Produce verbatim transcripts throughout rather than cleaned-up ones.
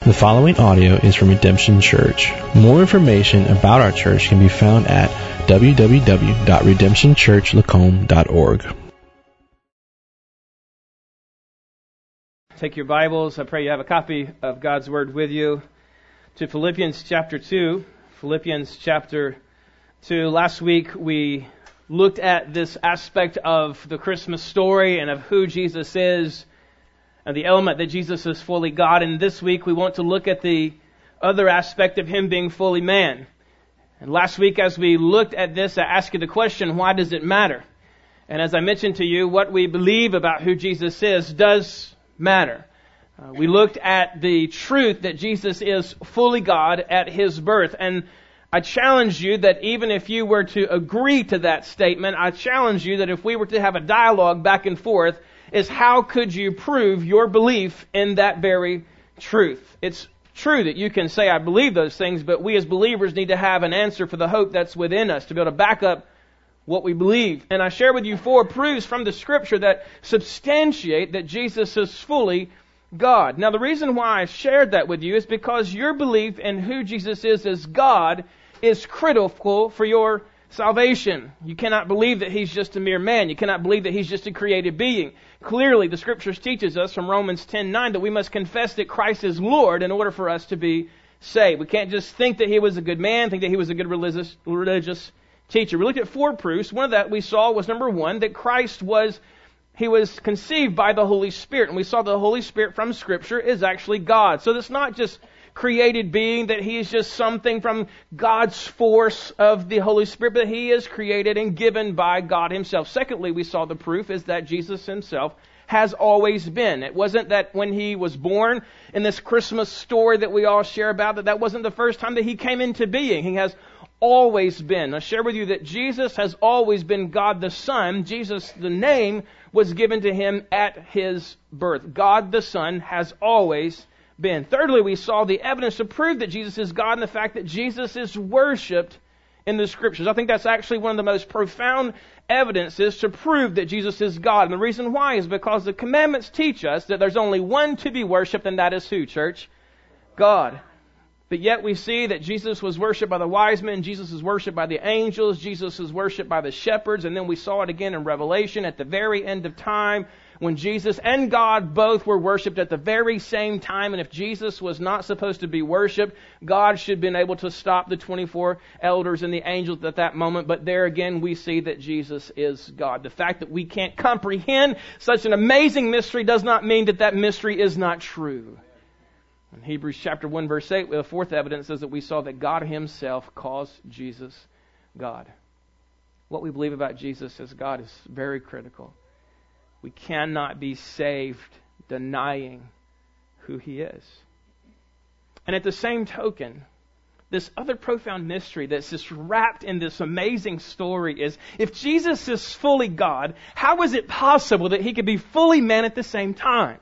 The following audio is from Redemption Church. More information about our church can be found at w w w dot redemption church lacombe dot org. Take your Bibles. I pray you have a copy of God's Word with you. To Philippians chapter two. Philippians chapter two. Last week we looked at this aspect of the Christmas story and of who Jesus is, and the element that Jesus is fully God. And this week we want to look at the other aspect of Him being fully man. And last week as we looked at this, I asked you the question, why does it matter? And as I mentioned to you, what we believe about who Jesus is does matter. Uh, we looked at the truth that Jesus is fully God at His birth. And I challenge you that even if you were to agree to that statement, I challenge you that if we were to have a dialogue back and forth, is how could you prove your belief in that very truth? It's true that you can say, I believe those things, but we as believers need to have an answer for the hope that's within us to be able to back up what we believe. And I share with you four proofs from the Scripture that substantiate that Jesus is fully God. Now, the reason why I shared that with you is because your belief in who Jesus is as God is critical for your salvation. You cannot believe that He's just a mere man. You cannot believe that He's just a created being. Clearly, the Scriptures teaches us from Romans ten nine that we must confess that Christ is Lord in order for us to be saved. We can't just think that He was a good man, think that He was a good religious, religious teacher. We looked at four proofs. One of that we saw was, number one, that Christ was, He was conceived by the Holy Spirit. And we saw the Holy Spirit from Scripture is actually God. So it's not just created being, that He is just something from God's force of the Holy Spirit, but He is created and given by God Himself. Secondly, we saw the proof is that Jesus Himself has always been. It wasn't that when He was born in this Christmas story that we all share about, that that wasn't the first time that He came into being. He has always been. I share with you that Jesus has always been God the Son. Jesus, the name, was given to Him at His birth. God the Son has always been. Thirdly, we saw the evidence to prove that Jesus is God and the fact that Jesus is worshipped in the Scriptures. I think that's actually one of the most profound evidences to prove that Jesus is God. And the reason why is because the commandments teach us that there's only one to be worshipped, and that is who, church? God. But yet we see that Jesus was worshipped by the wise men, Jesus is worshipped by the angels, Jesus is worshipped by the shepherds, and then we saw it again in Revelation at the very end of time when Jesus and God both were worshipped at the very same time. And if Jesus was not supposed to be worshipped, God should have been able to stop the twenty-four elders and the angels at that moment. But there again we see that Jesus is God. The fact that we can't comprehend such an amazing mystery does not mean that that mystery is not true. In Hebrews chapter one verse eight, the fourth evidence is that we saw that God Himself calls Jesus God. What we believe about Jesus as God is very critical. We cannot be saved denying who He is. And at the same token, this other profound mystery that's just wrapped in this amazing story is, if Jesus is fully God, how is it possible that He could be fully man at the same time?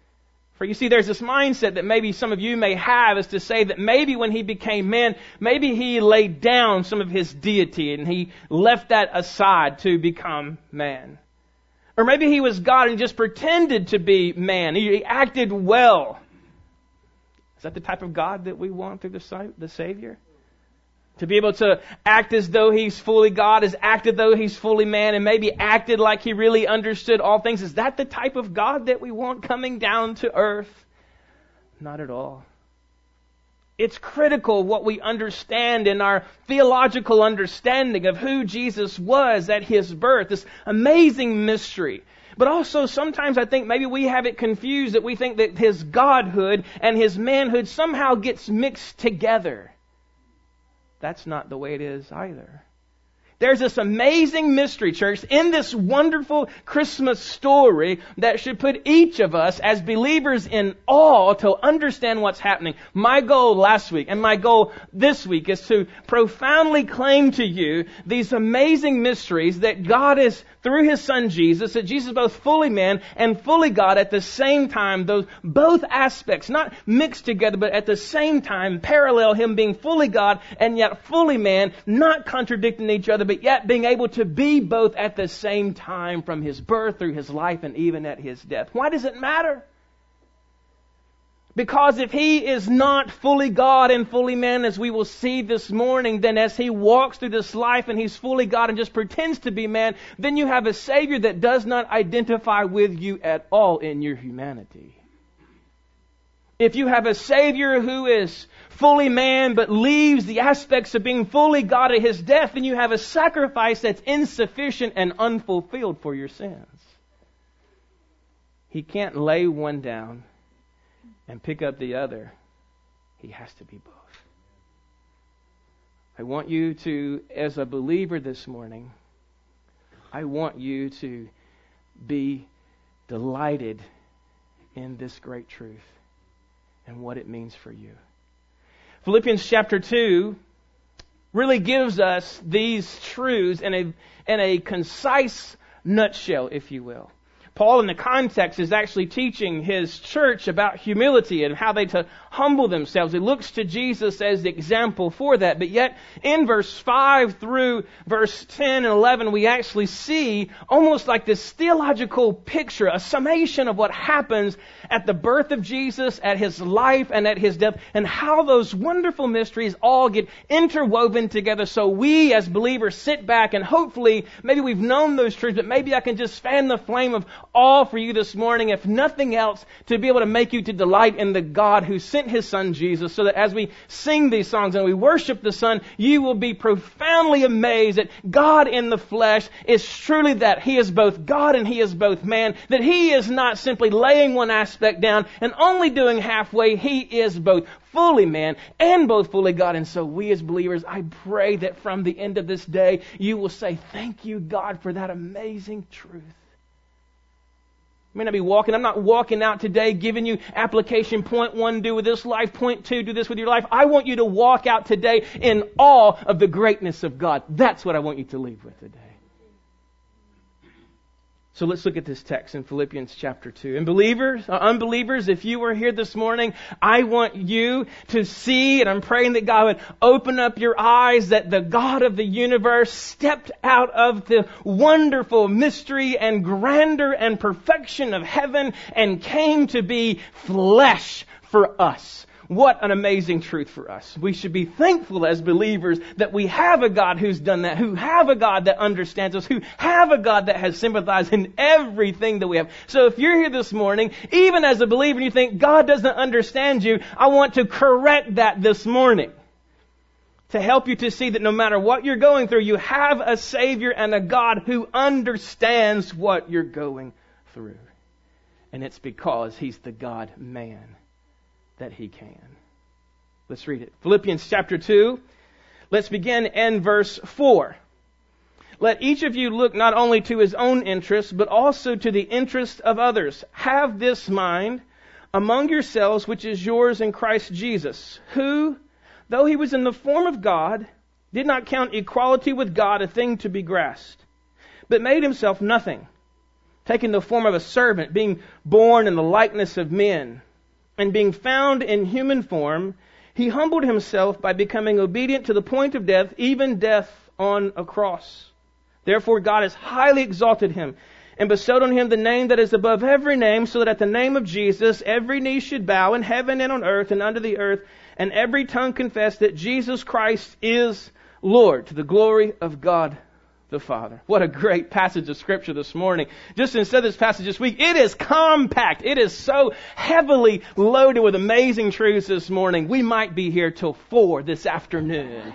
For you see, there's this mindset that maybe some of you may have, is to say that maybe when He became man, maybe He laid down some of His deity and He left that aside to become man. Or maybe He was God and just pretended to be man. He acted well. Is that the type of God that we want through the the Savior? To be able to act as though He's fully God, as acted though He's fully man, and maybe acted like He really understood all things. Is that the type of God that we want coming down to earth? Not at all. It's critical what we understand in our theological understanding of who Jesus was at His birth. This amazing mystery. But also sometimes I think maybe we have it confused, that we think that His godhood and His manhood somehow gets mixed together. That's not the way it is either. There's this amazing mystery, church, in this wonderful Christmas story that should put each of us as believers in awe to understand what's happening. My goal last week and my goal this week is to profoundly claim to you these amazing mysteries that God is, through His Son Jesus, that Jesus is both fully man and fully God at the same time. Those both aspects, not mixed together, but at the same time parallel, Him being fully God and yet fully man, not contradicting each other, but yet being able to be both at the same time, from His birth through His life and even at His death. Why does it matter? Because if He is not fully God and fully man, as we will see this morning, then as He walks through this life and He's fully God and just pretends to be man, then you have a Savior that does not identify with you at all in your humanity. If you have a Savior who is fully man but leaves the aspects of being fully God at His death, then you have a sacrifice that's insufficient and unfulfilled for your sins. He can't lay one down and pick up the other. He has to be both. I want you to, as a believer this morning, I want you to be delighted in this great truth and what it means for you. Philippians chapter two really gives us these truths in a, in a concise nutshell, if you will. Paul, in the context, is actually teaching his church about humility and how they to humble themselves. He looks to Jesus as the example for that. But yet, in verse five through verse ten and eleven, we actually see almost like this theological picture, a summation of what happens at the birth of Jesus, at His life, and at His death, and how those wonderful mysteries all get interwoven together. So we, as believers, sit back and hopefully, maybe we've known those truths, but maybe I can just fan the flame of all for you this morning, if nothing else, to be able to make you to delight in the God who sent His Son Jesus, so that as we sing these songs and we worship the Son, you will be profoundly amazed that God in the flesh is truly that. He is both God and He is both man, that He is not simply laying one aspect down and only doing halfway. He is both fully man and both fully God. And so we as believers, I pray that from the end of this day, you will say, thank you, God, for that amazing truth. I may not be walking, I'm not walking out today giving you application point one, do with this life, point two, do this with your life. I want you to walk out today in awe of the greatness of God. That's what I want you to leave with today. So let's look at this text in Philippians chapter two. And believers, uh, unbelievers, if you were here this morning, I want you to see, and I'm praying that God would open up your eyes, that the God of the universe stepped out of the wonderful mystery and grandeur and perfection of heaven and came to be flesh for us. What an amazing truth for us. We should be thankful as believers that we have a God who's done that, who have a God that understands us, who have a God that has sympathized in everything that we have. So if you're here this morning, even as a believer, and you think God doesn't understand you, I want to correct that this morning, to help you to see that no matter what you're going through, you have a Savior and a God who understands what you're going through. And it's because He's the God-man that He can. Let's read it. Philippians chapter two. Let's begin in verse four. Let each of you look not only to his own interests, but also to the interest of others. Have this mind among yourselves, which is yours in Christ Jesus, who, though He was in the form of God, did not count equality with God a thing to be grasped, but made Himself nothing, taking the form of a servant, being born in the likeness of men. And being found in human form, He humbled Himself by becoming obedient to the point of death, even death on a cross. Therefore God has highly exalted Him and bestowed on Him the name that is above every name, so that at the name of Jesus every knee should bow in heaven and on earth and under the earth, and every tongue confess that Jesus Christ is Lord, to the glory of God the Father. What a great passage of Scripture this morning. Just instead of this passage this week, it is compact. It is so heavily loaded with amazing truths this morning. We might be here till four this afternoon.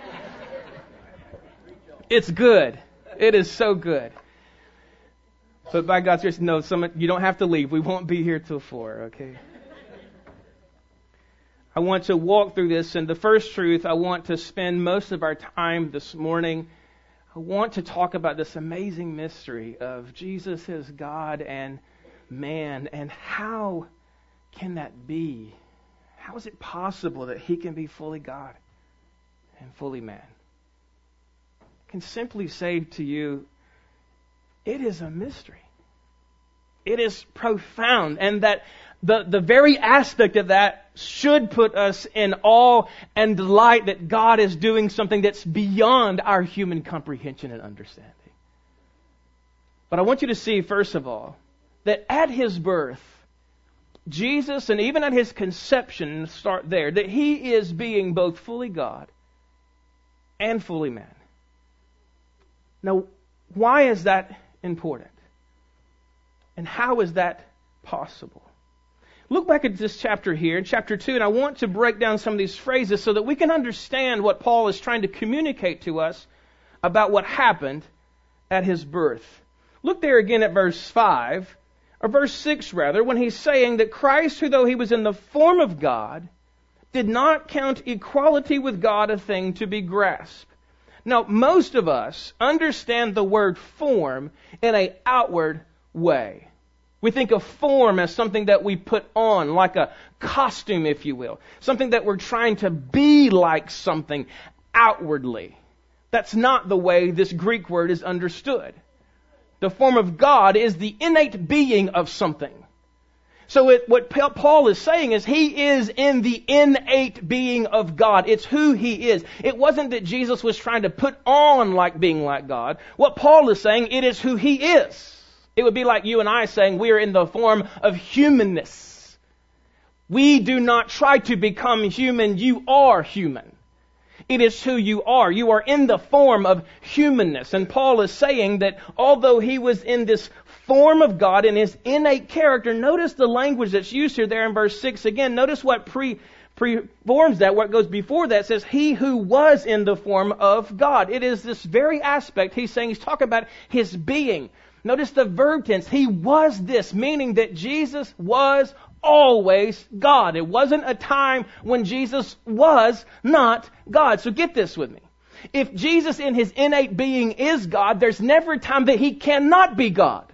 It's good. It is so good. But by God's grace, no, some, you don't have to leave. We won't be here till four, okay? I want to walk through this, and the first truth, I want to spend most of our time this morning, I want to talk about this amazing mystery of Jesus as God and man, and how can that be? How is it possible that He can be fully God and fully man? I can simply say to you, it is a mystery. It is profound, and that the, the very aspect of that should put us in awe and delight that God is doing something that's beyond our human comprehension and understanding. But I want you to see, first of all, that at His birth, Jesus, and even at his conception, start there, that he is being both fully God and fully man. Now, why is that important? And how is that possible? Look back at this chapter here, in chapter two, and I want to break down some of these phrases so that we can understand what Paul is trying to communicate to us about what happened at his birth. Look there again at verse five, or verse six rather, when he's saying that Christ, who though he was in the form of God, did not count equality with God a thing to be grasped. Now, most of us understand the word form in an outward way. We think of form as something that we put on, like a costume, if you will. Something that we're trying to be like something outwardly. That's not the way this Greek word is understood. The form of God is the innate being of something. So it, what Paul is saying is he is in the innate being of God. It's who he is. It wasn't that Jesus was trying to put on like being like God. What Paul is saying, it is who he is. It would be like you and I saying we are in the form of humanness. We do not try to become human. You are human. It is who you are. You are in the form of humanness. And Paul is saying that although he was in this form of God in his innate character, notice the language that's used here there in verse six again. Notice what pre preforms that, what goes before that says, he who was in the form of God. It is this very aspect he's saying, he's talking about his being. Notice the verb tense. He was this, meaning that Jesus was always God. It wasn't a time when Jesus was not God. So get this with me. If Jesus in his innate being is God, there's never a time that he cannot be God.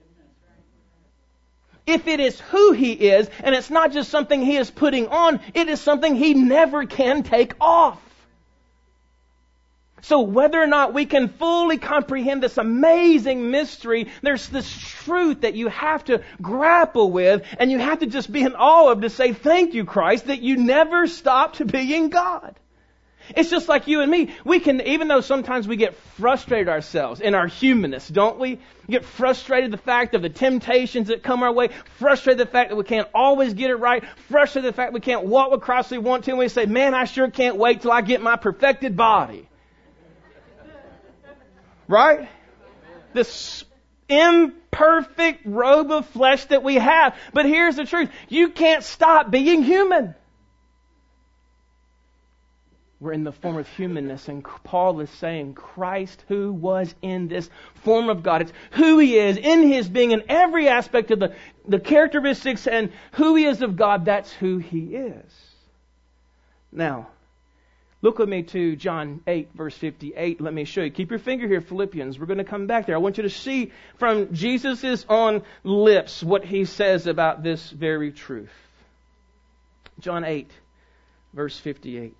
If it is who he is, and it's not just something he is putting on, it is something he never can take off. So whether or not we can fully comprehend this amazing mystery, there's this truth that you have to grapple with, and you have to just be in awe of to say, thank you, Christ, that you never stopped being God. It's just like you and me. We can, even though sometimes we get frustrated ourselves in our humanness, don't we? We get frustrated the fact of the temptations that come our way, frustrated the fact that we can't always get it right, frustrated the fact we can't walk across we want to, and we say, man, I sure can't wait till I get my perfected body. Right? This imperfect robe of flesh that we have. But here's the truth. You can't stop being human. We're in the form of humanness, and Paul is saying Christ, who was in this form of God, it's who he is in his being, in every aspect of the, the characteristics and who he is of God, that's who he is. Now, look with me to John eight, verse fifty-eight. Let me show you. Keep your finger here, Philippians. We're going to come back there. I want you to see from Jesus' own lips what he says about this very truth. John eight, verse fifty-eight.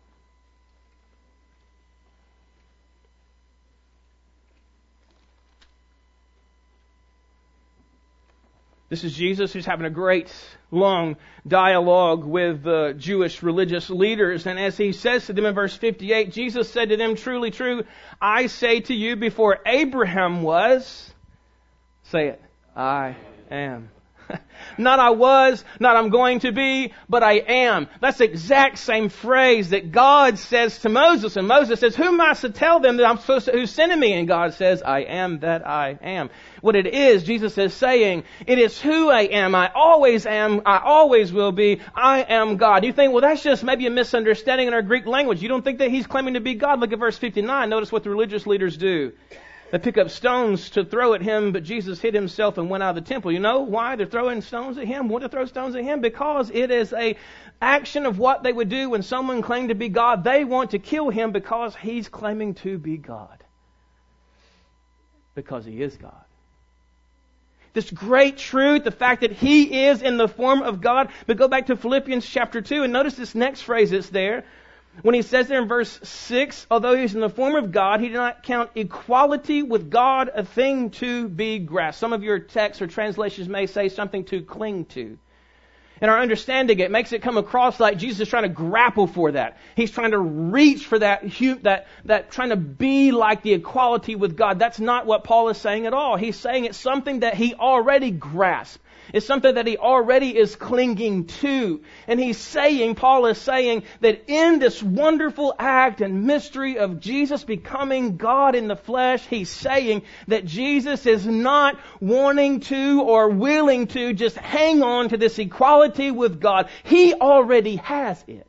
This is Jesus who's having a great long dialogue with the Jewish religious leaders. And as he says to them in verse fifty-eight, Jesus said to them, truly, true, I say to you, before Abraham was, say it, I am. Not I was, not I'm going to be, but I am. That's the exact same phrase that God says to Moses. And Moses says, who am I to tell them that I'm supposed to, who's sending me? And God says, I am that I am. What it is, Jesus is saying, it is who I am. I always am. I always will be. I am God. You think, well, that's just maybe a misunderstanding in our Greek language. You don't think that he's claiming to be God? Look at verse fifty-nine. Notice what the religious leaders do. They pick up stones to throw at him, but Jesus hid himself and went out of the temple. You know why they're throwing stones at him? Want to throw stones at him? Because it is a action of what they would do when someone claimed to be God. They want to kill him because he's claiming to be God. Because he is God. This great truth, the fact that he is in the form of God. But go back to Philippians chapter two and notice this next phrase that's there. When he says there in verse six, although he was in the form of God, he did not count equality with God a thing to be grasped. Some of your texts or translations may say something to cling to. In our understanding, it makes it come across like Jesus is trying to grapple for that. He's trying to reach for that, that, that trying to be like the equality with God. That's not what Paul is saying at all. He's saying it's something that he already grasped. It's something that he already is clinging to. And he's saying, Paul is saying, that in this wonderful act and mystery of Jesus becoming God in the flesh, he's saying that Jesus is not wanting to or willing to just hang on to this equality with God. He already has it.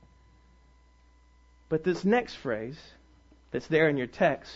But this next phrase that's there in your text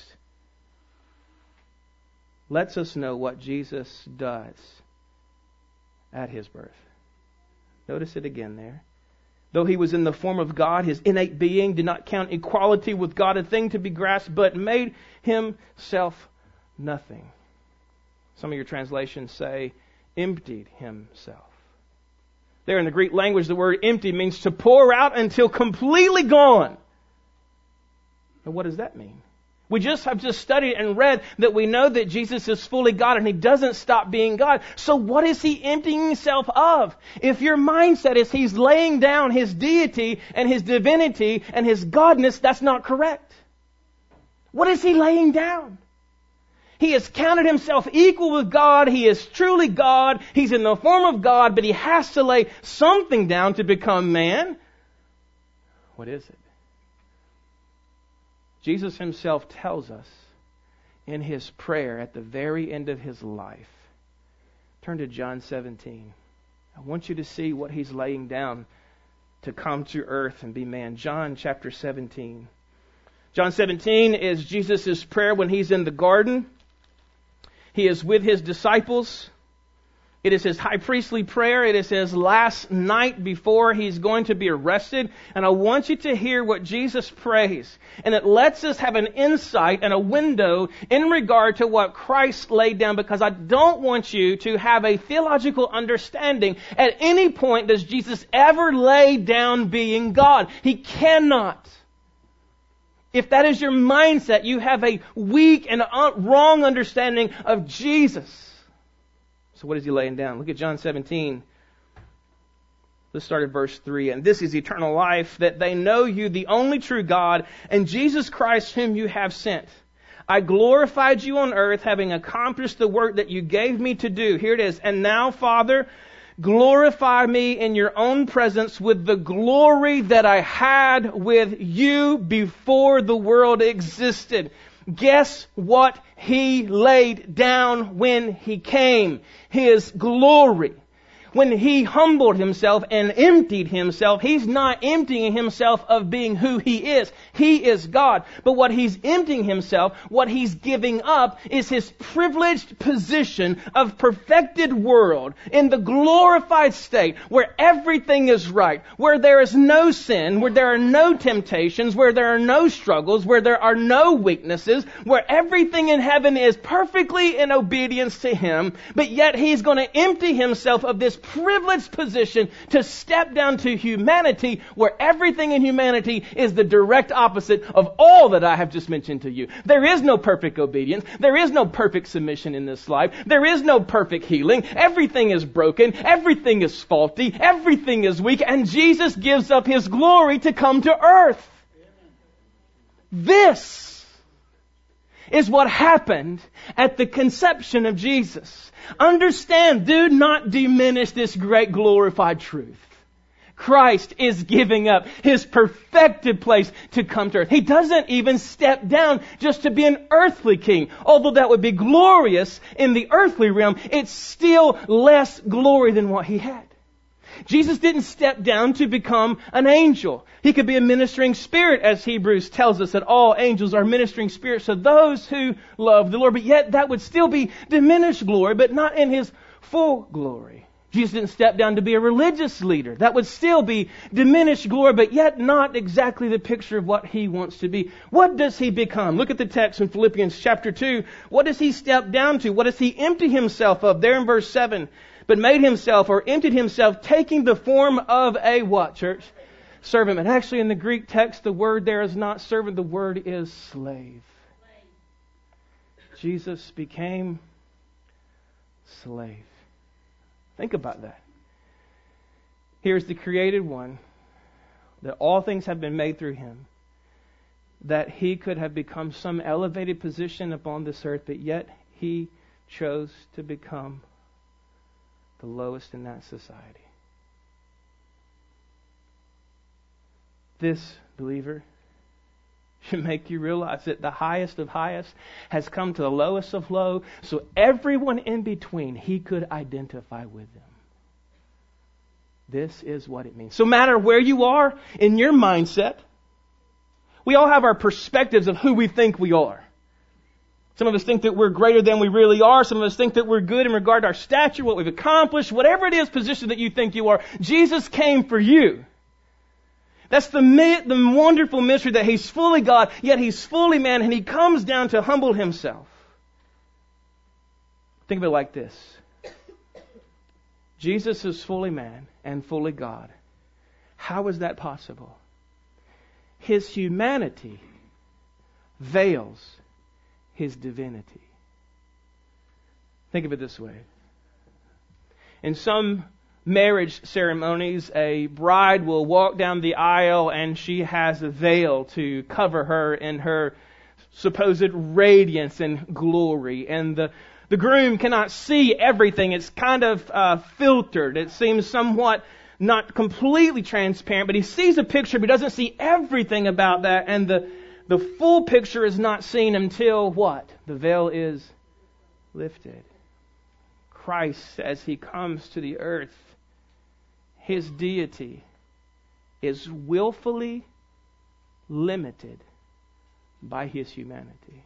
lets us know what Jesus does at his birth. Notice it again there. Though he was in the form of God, his innate being did not count equality with God a thing to be grasped, but made himself nothing. Some of your translations say, emptied himself. There in the Greek language, the word empty means to pour out until completely gone. And what does that mean? We just have just studied and read that we know that Jesus is fully God and he doesn't stop being God. So what is he emptying himself of? If your mindset is he's laying down his deity and his divinity and his godness, that's not correct. What is he laying down? He has counted himself equal with God. He is truly God. He's in the form of God, but he has to lay something down to become man. What is it? Jesus himself tells us in his prayer at the very end of his life. Turn to John seventeen. I want you to see what he's laying down to come to earth and be man. John chapter seventeen. John seventeen is Jesus' prayer when he's in the garden. He is with his disciples. It is his high priestly prayer. It is his last night before he's going to be arrested. And I want you to hear what Jesus prays. And it lets us have an insight and a window in regard to what Christ laid down, because I don't want you to have a theological understanding. At any point does Jesus ever lay down being God. He cannot. If that is your mindset, you have a weak and wrong understanding of Jesus. So what is he laying down? Look at John seventeen. Let's start at verse three. And this is eternal life, that they know you, the only true God, and Jesus Christ whom you have sent. I glorified you on earth, having accomplished the work that you gave me to do. Here it is. And now, Father, glorify me in your own presence with the glory that I had with you before the world existed. Guess what he laid down when he came? His glory. When he humbled himself and emptied himself, he's not emptying himself of being who he is. He is God. But what he's emptying himself, what he's giving up, is his privileged position of perfected world in the glorified state where everything is right, where there is no sin, where there are no temptations, where there are no struggles, where there are no weaknesses, where everything in heaven is perfectly in obedience to him. But yet he's going to empty himself of this privileged position to step down to humanity, where everything in humanity is the direct opposite of all that I have just mentioned to you. There is no perfect obedience. There is no perfect submission in this life. There is no perfect healing. Everything is broken. Everything is faulty. Everything is weak. And Jesus gives up his glory to come to earth. This is what happened at the conception of Jesus. Understand, do not diminish this great glorified truth. Christ is giving up his perfected place to come to earth. He doesn't even step down just to be an earthly king. Although that would be glorious in the earthly realm, it's still less glory than what he had. Jesus didn't step down to become an angel. He could be a ministering spirit, as Hebrews tells us that all angels are ministering spirits to those who love the Lord. But yet that would still be diminished glory, but not in his full glory. Jesus didn't step down to be a religious leader. That would still be diminished glory, but yet not exactly the picture of what he wants to be. What does he become? Look at the text in Philippians chapter two. What does he step down to? What does he empty himself of? There in verse seven. But made himself, or emptied himself, taking the form of a what, church? Servant. And actually in the Greek text, the word there is not servant, the word is slave. Jesus became slave. Think about that. Here's the created one, that all things have been made through him, that he could have become some elevated position upon this earth, but yet he chose to become the lowest in that society. This, believer, should make you realize that the highest of highest has come to the lowest of low, so everyone in between, he could identify with them. This is what it means. So no matter where you are in your mindset, we all have our perspectives of who we think we are. Some of us think that we're greater than we really are. Some of us think that we're good in regard to our stature, what we've accomplished, whatever it is, position that you think you are. Jesus came for you. That's the, the wonderful mystery that He's fully God, yet He's fully man, and He comes down to humble Himself. Think of it like this. Jesus is fully man and fully God. How is that possible? His humanity veils His divinity. Think of it this way. In some marriage ceremonies, a bride will walk down the aisle and she has a veil to cover her in her supposed radiance and glory. And the, the groom cannot see everything. It's kind of uh, filtered. It seems somewhat not completely transparent, but he sees a picture, but doesn't see everything about that. And the, the full picture is not seen until what? The veil is lifted. Christ, as He comes to the earth, His deity is willfully limited by His humanity.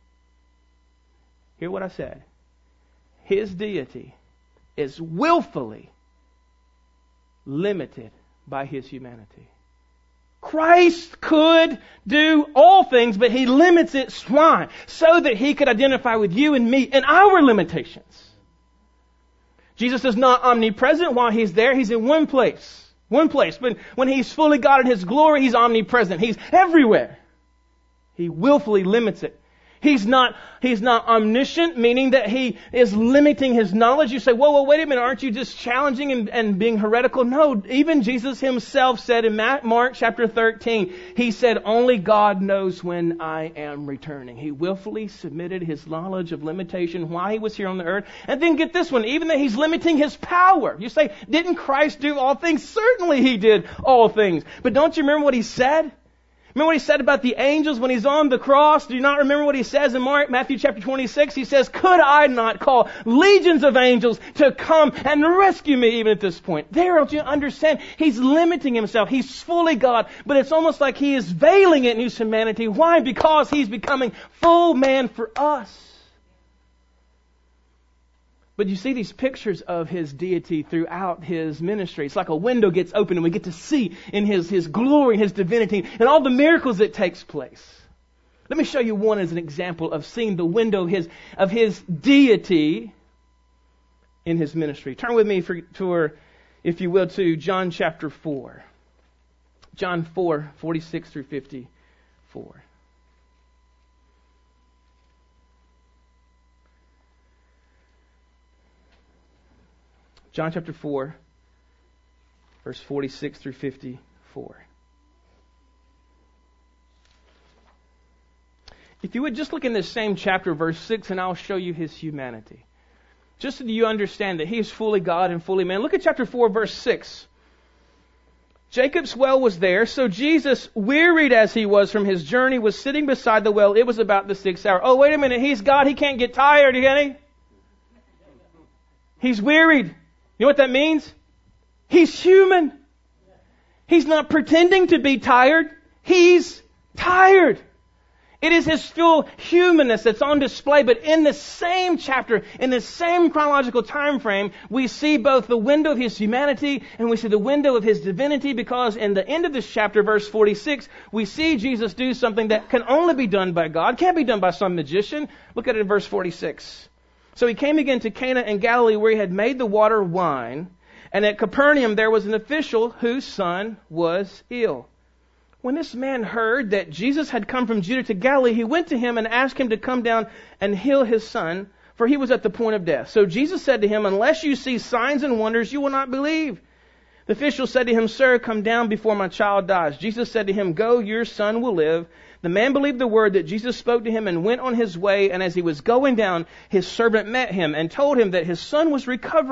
Hear what I said. His deity is willfully limited by His humanity. Christ could do all things, but He limits it. Why? So that He could identify with you and me and our limitations. Jesus is not omnipresent while He's there. He's in one place. One place. But when He's fully God in His glory, He's omnipresent. He's everywhere. He willfully limits it. He's not, He's not omniscient, meaning that He is limiting His knowledge. You say, whoa, whoa, wait a minute, aren't you just challenging and, and being heretical? No, even Jesus Himself said in Mark chapter thirteen, He said, only God knows when I am returning. He willfully submitted His knowledge of limitation while He was here on the earth. And then get this one, even that He's limiting His power. You say, didn't Christ do all things? Certainly He did all things. But don't you remember what He said? Remember what He said about the angels when He's on the cross? Do you not remember what He says in Mark, Matthew chapter twenty-six? He says, could I not call legions of angels to come and rescue me even at this point? There, don't you understand? He's limiting Himself. He's fully God, but it's almost like He is veiling it in His humanity. Why? Because He's becoming full man for us. But you see these pictures of His deity throughout His ministry. It's like a window gets open and we get to see in His, His glory and His divinity and all the miracles that takes place. Let me show you one as an example of seeing the window of His, of his deity in His ministry. Turn with me, for, for, if you will, to John chapter four. John four, forty-six through fifty-four. John chapter four, verse forty-six through fifty-four. If you would just look in this same chapter, verse six, and I'll show you His humanity. Just so that you understand that He is fully God and fully man. Look at chapter four, verse six. Jacob's well was there, so Jesus, wearied as He was from His journey, was sitting beside the well. It was about the sixth hour. Oh, wait a minute, He's God, He can't get tired, can He? He's wearied. You know what that means? He's human. He's not pretending to be tired. He's tired. It is His full humanness that's on display. But in the same chapter, in the same chronological time frame, we see both the window of His humanity and we see the window of His divinity, because in the end of this chapter, verse forty-six, we see Jesus do something that can only be done by God. Can't be done by some magician. Look at it in verse forty-six. So He came again to Cana in Galilee, where He had made the water wine. And at Capernaum there was an official whose son was ill. When this man heard that Jesus had come from Judah to Galilee, he went to Him and asked Him to come down and heal his son, for he was at the point of death. So Jesus said to him, unless you see signs and wonders, you will not believe. The official said to him, Sir, come down before my child dies. Jesus said to him, Go, your son will live. The man believed the word that Jesus spoke to him and went on his way. And as he was going down, his servant met him and told him that his son was recovering.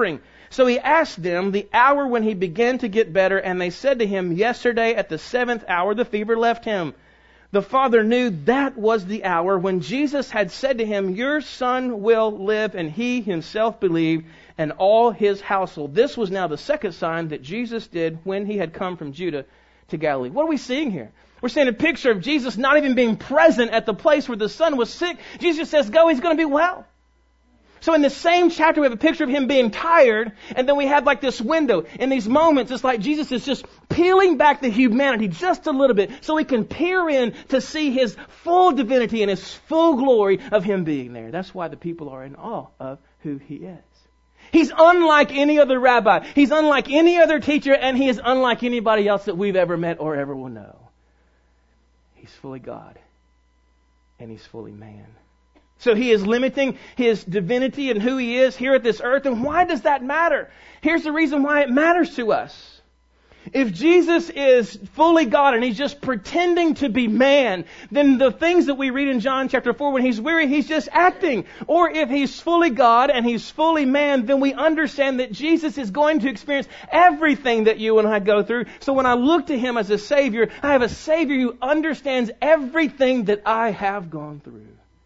So he asked them the hour when he began to get better, and they said to him, yesterday at the seventh hour the fever left him. The father knew that was the hour when Jesus had said to him, your son will live, and he himself believed, and all his household. This was now the second sign that Jesus did when he had come from Judah to Galilee. What are we seeing here? We're seeing a picture of Jesus not even being present at the place where the son was sick. Jesus says, go, he's going to be well. So in the same chapter, we have a picture of him being tired, and then we have like this window. In these moments, it's like Jesus is just peeling back the humanity just a little bit so we can peer in to see his full divinity and his full glory of him being there. That's why the people are in awe of who he is. He's unlike any other rabbi. He's unlike any other teacher, and he is unlike anybody else that we've ever met or ever will know. He's fully God, and he's fully man. So he is limiting his divinity and who he is here at this earth. And why does that matter? Here's the reason why it matters to us. If Jesus is fully God and he's just pretending to be man, then the things that we read in John chapter four, when he's weary, he's just acting. Or if he's fully God and he's fully man, then we understand that Jesus is going to experience everything that you and I go through. So when I look to him as a Savior, I have a Savior who understands everything that I have gone through.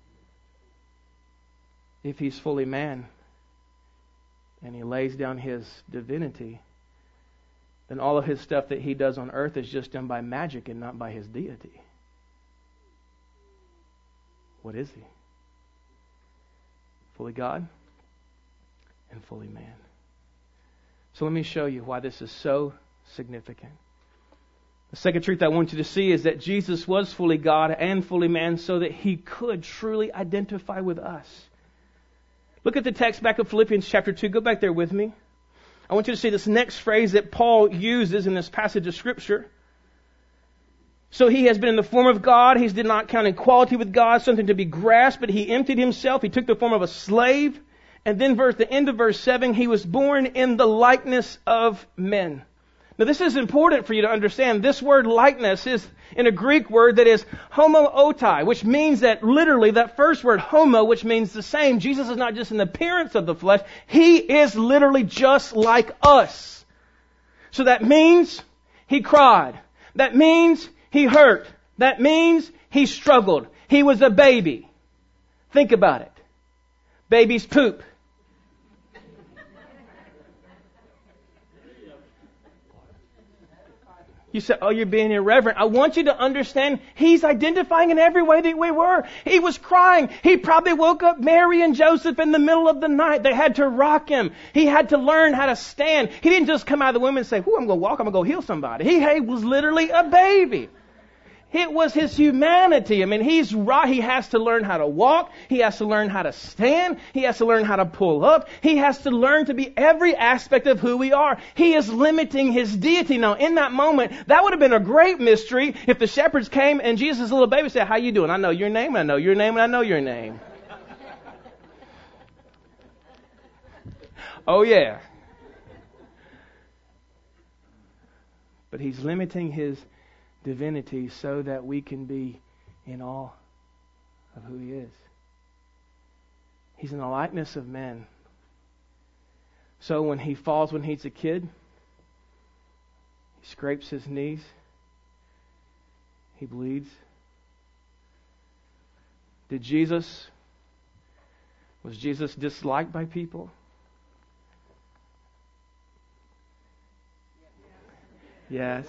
If he's fully man and he lays down his divinity, then all of his stuff that he does on earth is just done by magic and not by his deity. What is he? Fully God and fully man. So let me show you why this is so significant. The second truth I want you to see is that Jesus was fully God and fully man so that he could truly identify with us. Look at the text back of Philippians chapter two. Go back there with me. I want you to see this next phrase that Paul uses in this passage of Scripture. So he has been in the form of God. He did not count equality with God something to be grasped, but he emptied himself. He took the form of a slave. And then verse, the end of verse seven, he was born in the likeness of men. Now this is important for you to understand. This word likeness is in a Greek word that is homooutai, which means that literally that first word homo, which means the same. Jesus is not just an appearance of the flesh. He is literally just like us. So that means he cried. That means he hurt. That means he struggled. He was a baby. Think about it. Babies poop. You say, oh, you're being irreverent. I want you to understand he's identifying in every way that we were. He was crying. He probably woke up Mary and Joseph in the middle of the night. They had to rock him. He had to learn how to stand. He didn't just come out of the womb and say, "Ooh, I'm going to walk. I'm going to go heal somebody." He, he was literally a baby. It was his humanity. I mean, he's right. He has to learn how to walk. He has to learn how to stand. He has to learn how to pull up. He has to learn to be every aspect of who we are. He is limiting his deity. Now, in that moment, that would have been a great mystery if the shepherds came and Jesus' little baby said, "How you doing? I know your name. I know your name. And I know your name." Oh, yeah. But he's limiting his divinity so that we can be in awe of who he is. He's in the likeness of men. So when he falls when he's a kid, he scrapes his knees, he bleeds. Did Jesus, was Jesus disliked by people? Yes.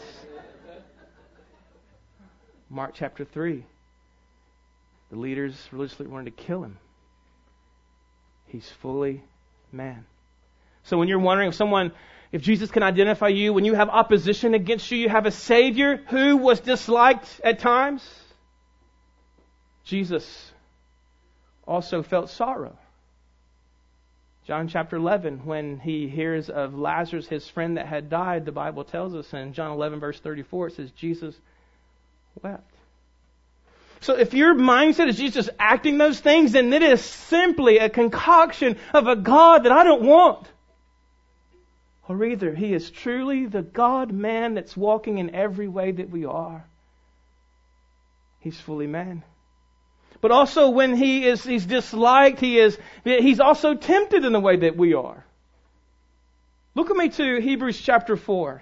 Mark chapter three. The leaders religiously wanted to kill him. He's fully man. So when you're wondering if someone, if Jesus can identify you, when you have opposition against you, you have a Savior who was disliked at times. Jesus also felt sorrow. John chapter eleven, when he hears of Lazarus, his friend that had died, the Bible tells us in John eleven verse thirty-four, it says Jesus wept. So if your mindset is Jesus acting those things, then it is simply a concoction of a God that I don't want. Or either he is truly the God-man that's walking in every way that we are. He's fully man. But also when he is he's disliked, he is he's also tempted in the way that we are. Look with me to Hebrews chapter four.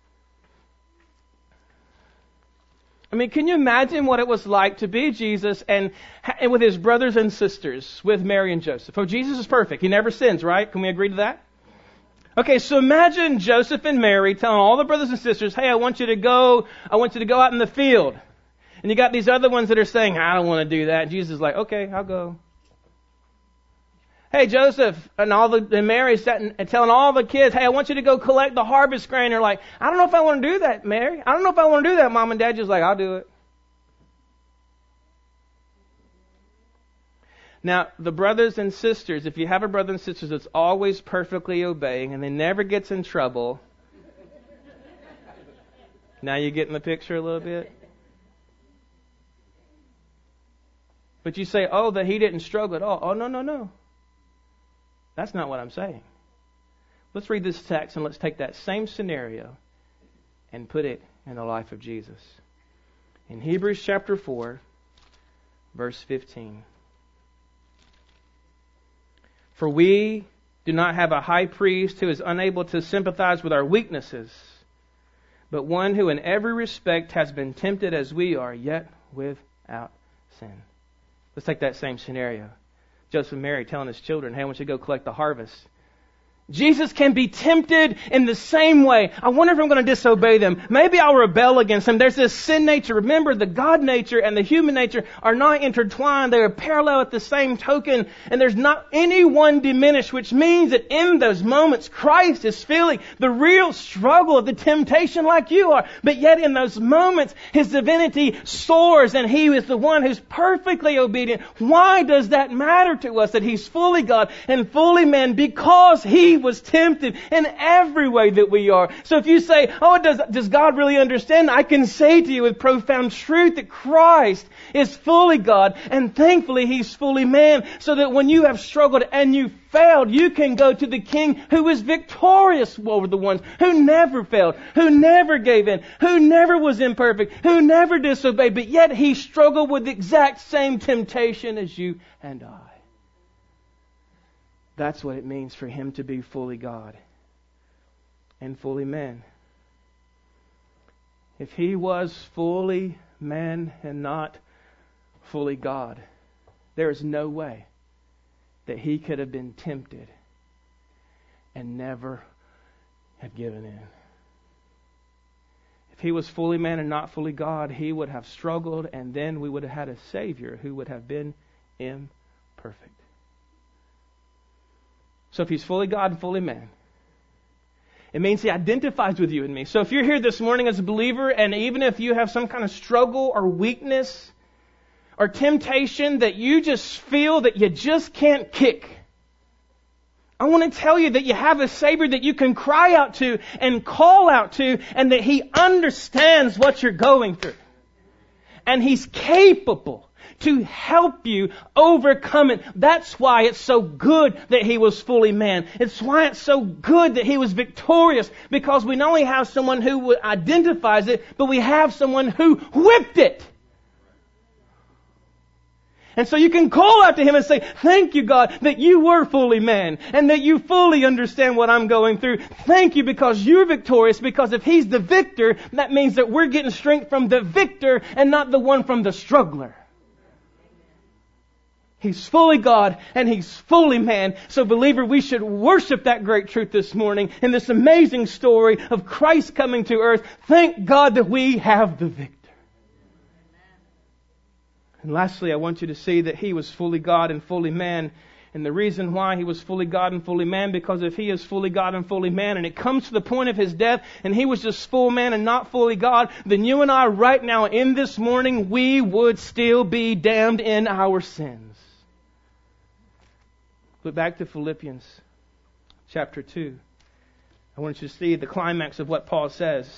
I mean, can you imagine what it was like to be Jesus and, and with his brothers and sisters, with Mary and Joseph? Oh, Jesus is perfect. He never sins, right? Can we agree to that? Okay, so imagine Joseph and Mary telling all the brothers and sisters, hey, I want you to go, I want you to go out in the field. And you got these other ones that are saying, I don't want to do that. And Jesus is like, okay, I'll go. Hey, Joseph and all the and Mary sat and telling all the kids, hey, I want you to go collect the harvest grain. They're like, I don't know if I want to do that, Mary. I don't know if I want to do that, Mom and Dad. Just like, I'll do it. Now, the brothers and sisters, if you have a brother and sister that's always perfectly obeying and they never gets in trouble, now you get in the picture a little bit? But you say, oh, that he didn't struggle at all. Oh, no, no, no. That's not what I'm saying. Let's read this text and let's take that same scenario and put it in the life of Jesus. In Hebrews chapter four, verse fifteen. For we do not have a high priest who is unable to sympathize with our weaknesses, but one who in every respect has been tempted as we are, yet without sin. Let's take that same scenario. Joseph and Mary telling his children, hey, I want you to go collect the harvest. Jesus can be tempted in the same way. I wonder if I'm going to disobey them. Maybe I'll rebel against them. There's this sin nature. Remember, the God nature and the human nature are not intertwined. They are parallel at the same token. And there's not any one diminished, which means that in those moments, Christ is feeling the real struggle of the temptation like you are. But yet in those moments, His divinity soars and He is the one who's perfectly obedient. Why does that matter to us, that He's fully God and fully man? Because He was tempted in every way that we are. So if you say, oh, does, does God really understand? I can say to you with profound truth that Christ is fully God and thankfully He's fully man, so that when you have struggled and you failed, you can go to the King who is victorious over the ones who never failed, who never gave in, who never was imperfect, who never disobeyed, but yet He struggled with the exact same temptation as you and I. That's what it means for Him to be fully God and fully man. If He was fully man and not fully God, there is no way that He could have been tempted and never have given in. If He was fully man and not fully God, He would have struggled, and then we would have had a Savior who would have been imperfect. So if He's fully God and fully man, it means He identifies with you and me. So if you're here this morning as a believer, and even if you have some kind of struggle or weakness or temptation that you just feel that you just can't kick, I want to tell you that you have a Savior that you can cry out to and call out to, and that He understands what you're going through. And He's capable to help you overcome it. That's why it's so good that He was fully man. It's why it's so good that He was victorious, because we not only have someone who identifies it, but we have someone who whipped it. And so you can call out to Him and say, thank you, God, that you were fully man and that you fully understand what I'm going through. Thank you because you're victorious, because if He's the victor, that means that we're getting strength from the victor and not the one from the struggler. He's fully God and He's fully man. So believer, we should worship that great truth this morning in this amazing story of Christ coming to earth. Thank God that we have the victor. And lastly, I want you to see that He was fully God and fully man. And the reason why He was fully God and fully man, because if He is fully God and fully man, and it comes to the point of His death, and He was just full man and not fully God, then you and I right now in this morning, we would still be damned in our sins. Look back to Philippians chapter two. I want you to see the climax of what Paul says.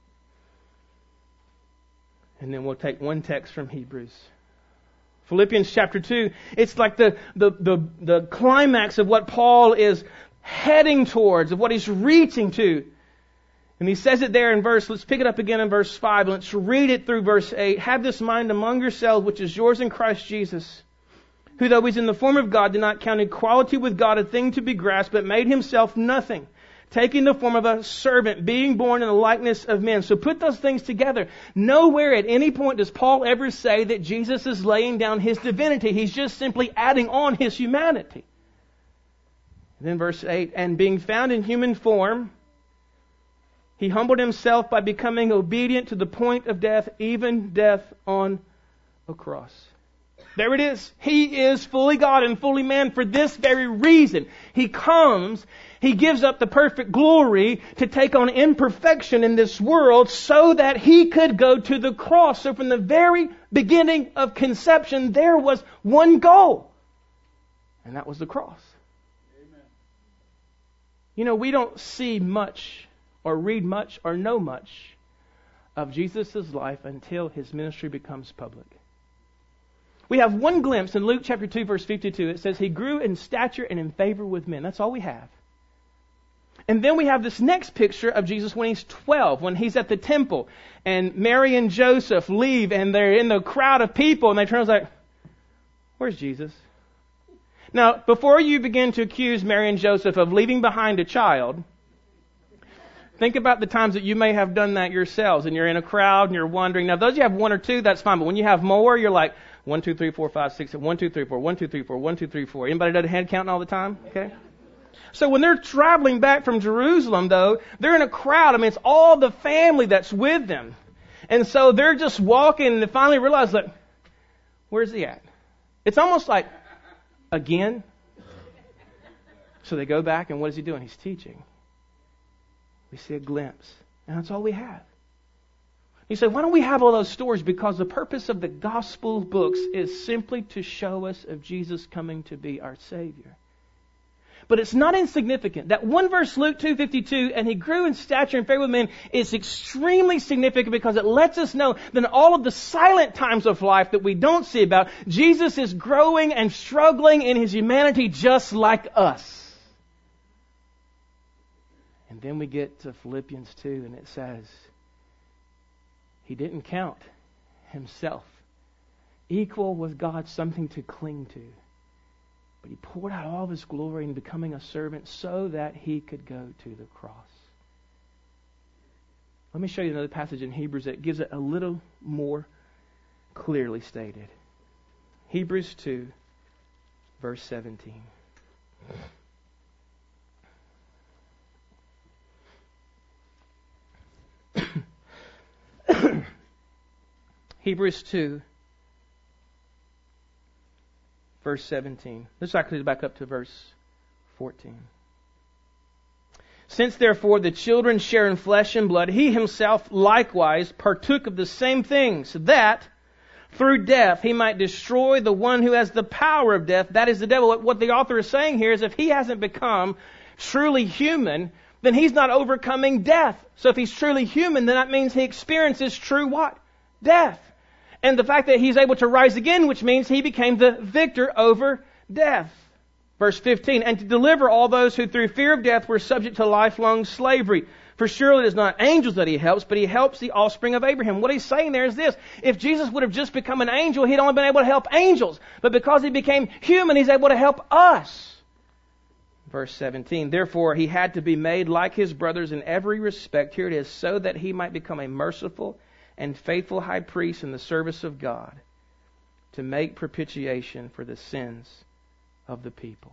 And then we'll take one text from Hebrews. Philippians chapter two, it's like the, the, the, the climax of what Paul is heading towards, of what he's reaching to. And he says it there in verse, let's pick it up again in verse five. Let's read it through verse eight. Have this mind among yourselves, which is yours in Christ Jesus, who though He's in the form of God, did not count equality with God a thing to be grasped, but made Himself nothing, taking the form of a servant, being born in the likeness of men. So put those things together. Nowhere at any point does Paul ever say that Jesus is laying down His divinity. He's just simply adding on His humanity. And then verse eight, and being found in human form, He humbled Himself by becoming obedient to the point of death, even death on a cross. There it is. He is fully God and fully man for this very reason. He comes, He gives up the perfect glory to take on imperfection in this world so that He could go to the cross. So from the very beginning of conception, there was one goal. And that was the cross. Amen. You know, we don't see much or read much or know much of Jesus' life until His ministry becomes public. We have one glimpse in Luke chapter two, verse fifty-two. It says, He grew in stature and in favor with men. That's all we have. And then we have this next picture of Jesus when He's twelve, when He's at the temple. And Mary and Joseph leave and they're in the crowd of people and they turn and like, where's Jesus? Now, before you begin to accuse Mary and Joseph of leaving behind a child, think about the times that you may have done that yourselves and you're in a crowd and you're wondering. Now, those you have one or two, that's fine. But when you have more, you're like, one, two, three, four, five, six, one, two, three, four, one, two, three, four, one, two, three, four. Anybody done head counting all the time? Okay. So when they're traveling back from Jerusalem, though, they're in a crowd. I mean, it's all the family that's with them. And so they're just walking and they finally realize that, where's He at? It's almost like, again? So they go back and what is He doing? He's teaching. We see a glimpse. And that's all we have. You say, why don't we have all those stories? Because the purpose of the gospel books is simply to show us of Jesus coming to be our Savior. But it's not insignificant. That one verse, Luke two fifty-two, and He grew in stature and favor with men, is extremely significant because it lets us know that in all of the silent times of life that we don't see about, Jesus is growing and struggling in His humanity just like us. And then we get to Philippians two and it says, He didn't count Himself equal with God something to cling to. But He poured out all of His glory in becoming a servant so that He could go to the cross. Let me show you another passage in Hebrews that gives it a little more clearly stated. Hebrews two, verse seventeen. Hebrews two, verse seventeen. Let's actually back up to verse fourteen. Since therefore the children share in flesh and blood, He Himself likewise partook of the same things, that through death He might destroy the one who has the power of death, that is the devil. What the author is saying here is if He hasn't become truly human, then He's not overcoming death. So if He's truly human, then that means He experiences true what? Death. And the fact that He's able to rise again, which means He became the victor over death. Verse fifteen, and to deliver all those who through fear of death were subject to lifelong slavery. For surely it is not angels that He helps, but He helps the offspring of Abraham. What He's saying there is this. If Jesus would have just become an angel, He'd only been able to help angels. But because He became human, He's able to help us. Verse seventeen, therefore He had to be made like His brothers in every respect. Here it is, so that He might become a merciful and faithful high priest in the service of God to make propitiation for the sins of the people.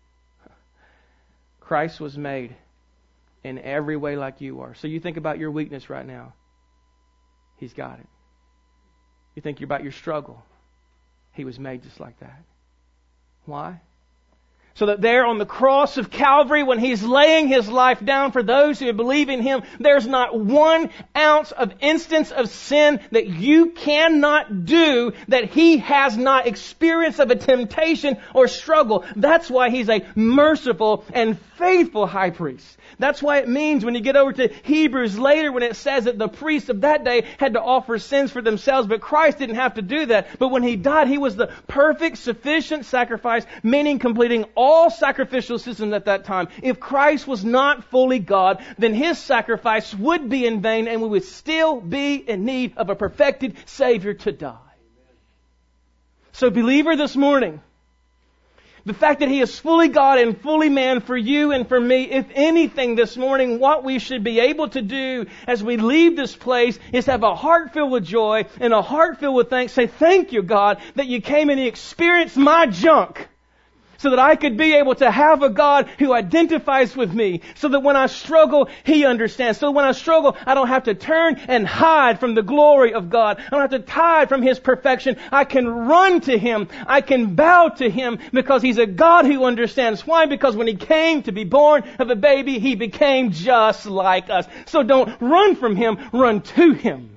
Christ was made in every way like you are. So you think about your weakness right now. He's got it. You think about your struggle. He was made just like that. Why? So that there on the cross of Calvary, when He's laying His life down for those who believe in Him, there's not one ounce of instance of sin that you cannot do that He has not experienced of a temptation or struggle. That's why He's a merciful and faithful high priest. That's why it means when you get over to Hebrews later when it says that the priests of that day had to offer sins for themselves, but Christ didn't have to do that. But when He died, He was the perfect, sufficient sacrifice, meaning completing all sacrificial systems at that time. If Christ was not fully God, then His sacrifice would be in vain and we would still be in need of a perfected Savior to die. So believer this morning, The fact that He is fully God and fully man for you and for me. If anything this morning, what we should be able to do as we leave this place is have a heart filled with joy and a heart filled with thanks. Say, thank you, God, that you came and you experienced my junk, so that I could be able to have a God who identifies with me. So that when I struggle, He understands. So when I struggle, I don't have to turn and hide from the glory of God. I don't have to hide from His perfection. I can run to Him. I can bow to Him because He's a God who understands. Why? Because when He came to be born of a baby, He became just like us. So don't run from Him, run to Him.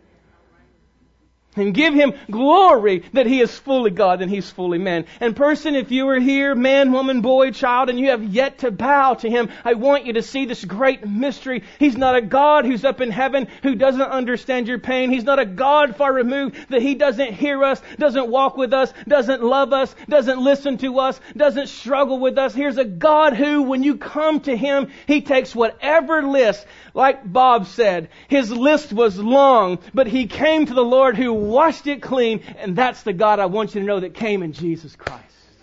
And give Him glory that He is fully God and He's fully man. And person, if you are here, man, woman, boy, child, and you have yet to bow to Him, I want you to see this great mystery. He's not a God who's up in heaven who doesn't understand your pain. He's not a God far removed that He doesn't hear us, doesn't walk with us, doesn't love us, doesn't listen to us, doesn't struggle with us. Here's a God who, when you come to Him, He takes whatever list, like Bob said, His list was long, but He came to the Lord who washed it clean, and that's the God I want you to know that came in Jesus Christ.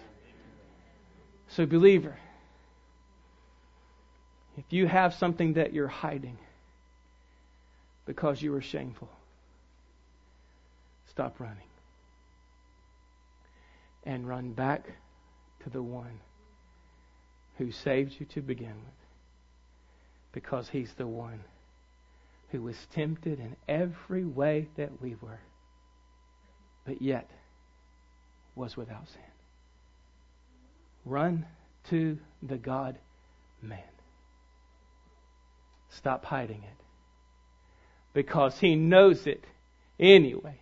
So, believer, if you have something that you're hiding because you were shameful, stop running and run back to the one who saved you to begin with, because He's the one who was tempted in every way that we were, but yet was without sin. Run to the God-man. Stop hiding it, because He knows it anyway.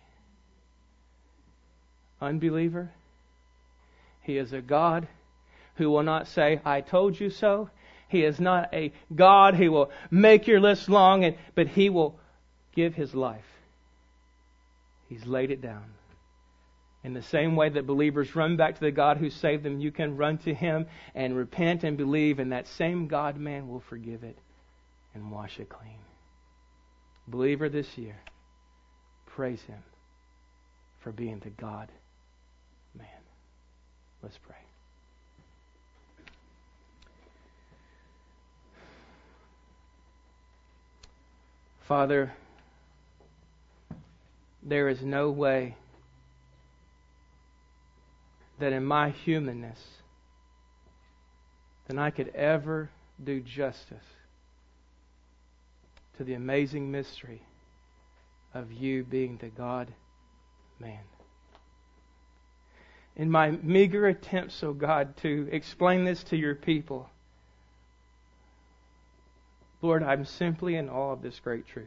Unbeliever, He is a God who will not say, I told you so. He is not a God who will make your list long, and, but He will give His life. He's laid it down. In the same way that believers run back to the God who saved them, you can run to Him and repent and believe, and that same God-man will forgive it and wash it clean. Believer, this year, praise Him for being the God-man. Let's pray. Father, there is no way that in my humanness that I could ever do justice to the amazing mystery of You being the God-man. In my meager attempts, oh God, to explain this to Your people, Lord, I'm simply in awe of this great truth.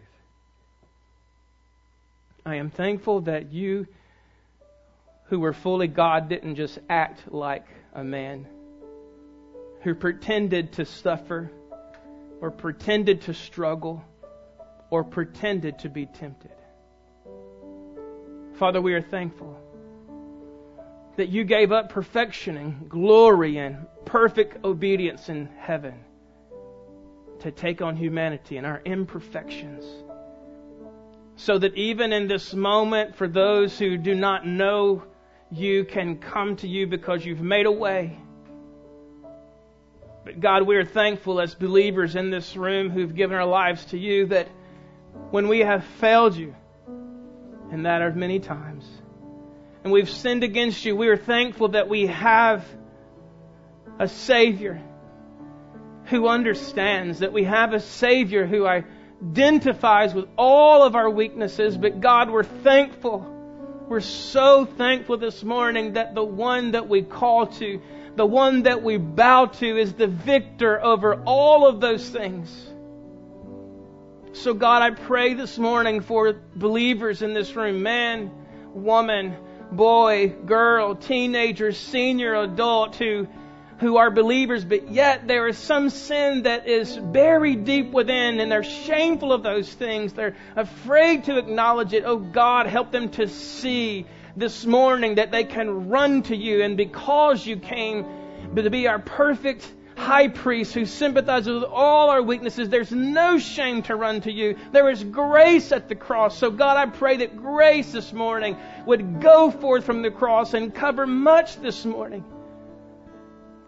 I am thankful that You, who were fully God, didn't just act like a man who pretended to suffer or pretended to struggle or pretended to be tempted. Father, we are thankful that You gave up perfection and glory and perfect obedience in heaven to take on humanity and our imperfections, so that even in this moment, for those who do not know You, can come to You because You've made a way. But God, we are thankful as believers in this room who've given our lives to You, that when we have failed You, and that are many times, and we've sinned against You, we are thankful that we have a Savior who understands, that we have a Savior who identifies with all of our weaknesses. But God, we're thankful. We're so thankful this morning that the one that we call to, the one that we bow to, is the victor over all of those things. So God, I pray this morning for believers in this room, man, woman, boy, girl, teenager, senior, adult, who who are believers, but yet there is some sin that is buried deep within, and they're shameful of those things. They're afraid to acknowledge it. Oh God, help them to see this morning that they can run to You, and because You came to be our perfect high priest who sympathizes with all our weaknesses, there's no shame to run to You. There is grace at the cross. So God, I pray that grace this morning would go forth from the cross and cover much this morning.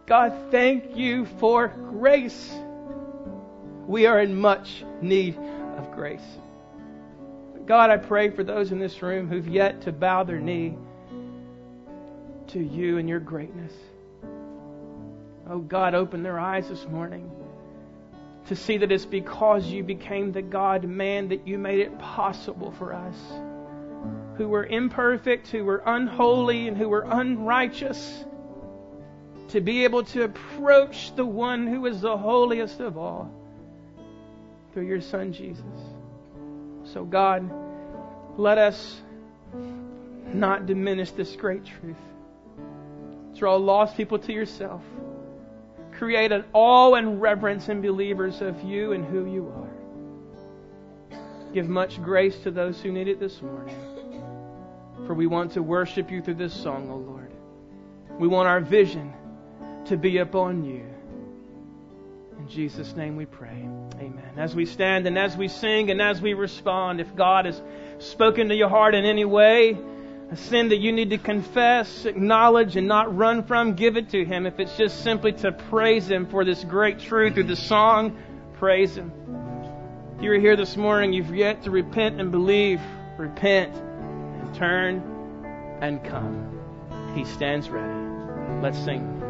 God, thank you for grace. We are in much need of grace. God, I pray for those in this room who've yet to bow their knee to you and your greatness. Oh God, open their eyes this morning to see that it's because you became the God-man that you made it possible for us, who were imperfect, who were unholy, and who were unrighteous, to be able to approach the one who is the holiest of all through your Son, Jesus. So God, let us not diminish this great truth. Draw lost people to yourself. Create an awe and reverence in believers of you and who you are. Give much grace to those who need it this morning. For we want to worship you through this song, O Lord. We want our vision to be upon you. In Jesus' name we pray. Amen. As we stand and as we sing and as we respond, if God has spoken to your heart in any way, a sin that you need to confess, acknowledge, and not run from, give it to Him. If it's just simply to praise Him for this great truth through the song, praise Him. If you're here this morning, you've yet to repent and believe, repent and turn and come. He stands ready. Let's sing.